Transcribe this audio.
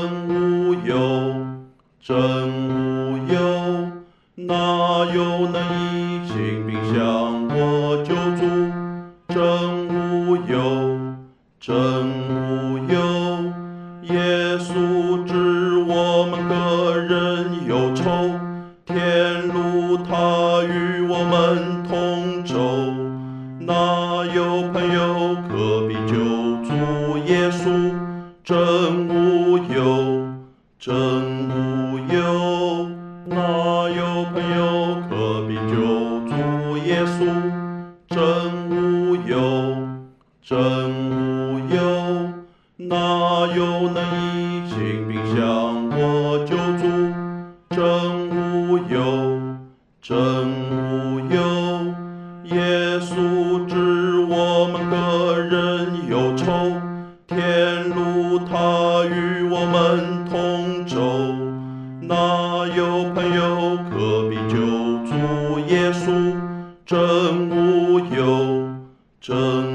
无忧，真无忧，哪有能以性命向我救助？真无忧，真无忧，耶稣知我们个人忧愁，天路他与我们同舟，哪有朋友可比救主耶稣？真无忧，真无忧，哪有朋友可比救主耶稣？真无忧，真无忧，哪有能以性命向我救助？真无忧，真无忧，耶稣知我们个人忧愁，天路他与我们同舟，哪有朋友可比救主耶稣？真无忧，真